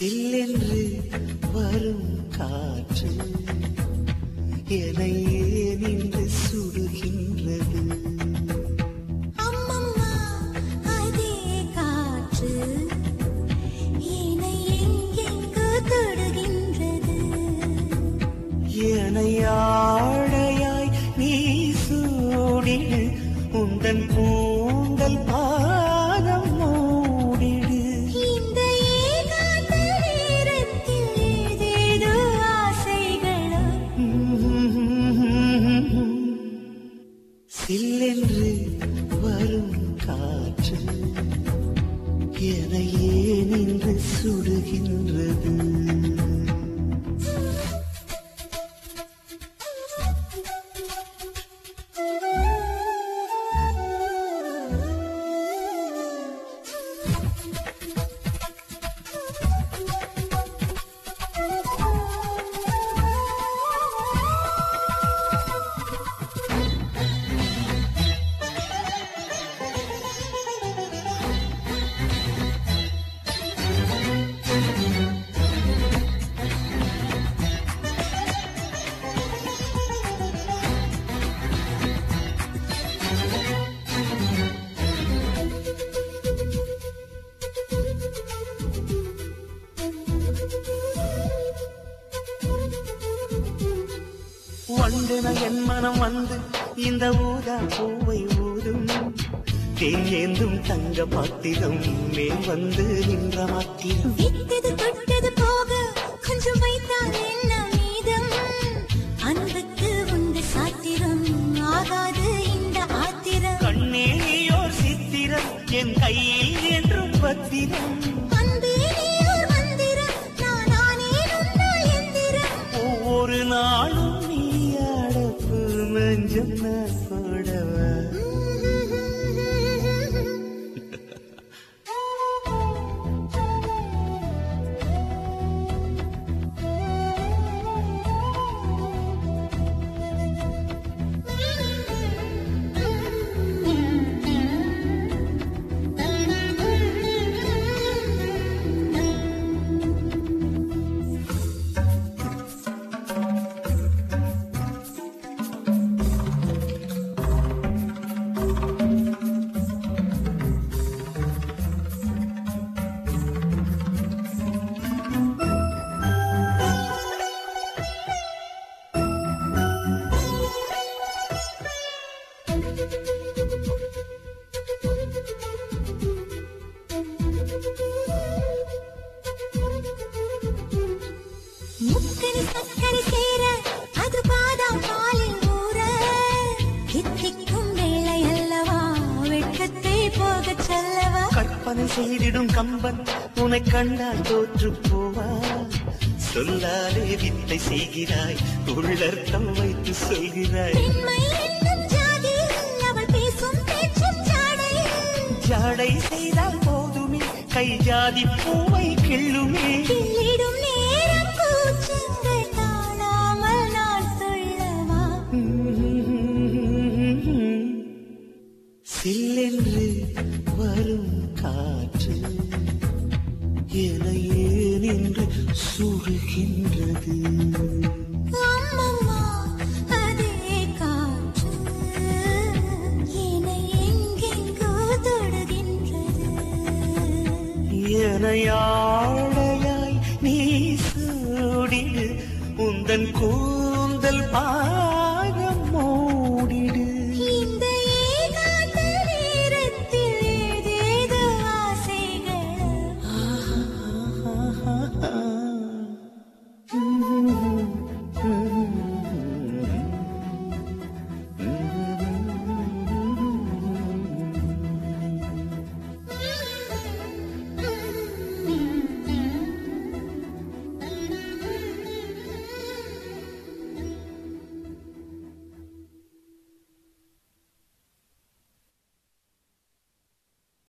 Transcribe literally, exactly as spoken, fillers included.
சில்லென்று வரும் காற்று என்னையே நின்று சுடுகின்றது. அம்மம்மா அதே காற்று என்னை எங்கெங்கோ தொடுகின்றது. என்னை ஆடையாய் நீ சூடிடு, உந்தன் கூந்தல் பாதம் மூடிடு. இந்த ஏகாந்த நேரத்தில் ஏதேதோ ஆசைகளோ. சில்லென்று வரும் காற்று என்னையே நின்று சுடுகின்றது. வந்தன என் மனம் வந்து இந்த ஊதா பூவை ஊதும், தேங்கேந்தும் தங்க பாத்திரம் மேல் வந்து நின்ற மாத்திரம். விட்டது தொட்டது போக கொஞ்சம் வைத்தால் என்ன மீதம்? அன்புக்கு உண்டு சாத்திரம் ஆகாது இந்த ஆத்திரம். கண்ணே நீயோர் சித்திரம் என் கையில் என்றும் பத்திரம். அன்பே நீயோர் மந்திரம் நான் ஆனேன் உன்னால் எந்திரம். ஒவ்வொரு நாளும் நீ அடப்பு மஞ்சள் நான் போடவா? முக்கனி சக்கரை சேர அது பாதாம் பாலில் ஊற, தித்திக்கும் வேளை அல்லவா வெட்கத்தை போகச் சொல்லவா? கற்பனை செய்திடும் கம்பன் உன்னை கண்டால் தோற்று போவா? சொல்லாலே வித்தை செய்கிறாய், உள்ளர்த்தம் வைத்து சொல்கிறாய். பெண்மை என்னும் ஜாதியில் அவள் பேசும் பேச்சும் ஜாடையில். ஜாடை செய்தால் போதுமே, கை ஜாதி பூவை கிள்ளுமே. கிள்ளிடும் நேரம் கூச்சங்கள் தாழாமல் நான் சொல்லவா? சில்லென்று வரும் காற்று என்னையே நின்று சுடுகின்றது. அம்மம்மா அதே காற்று என்னை எங்கெங்கோ தொடுகின்றது. என்னை ஆடையாய் நீ சூடிடு, உந்தன் கூந்தல் பா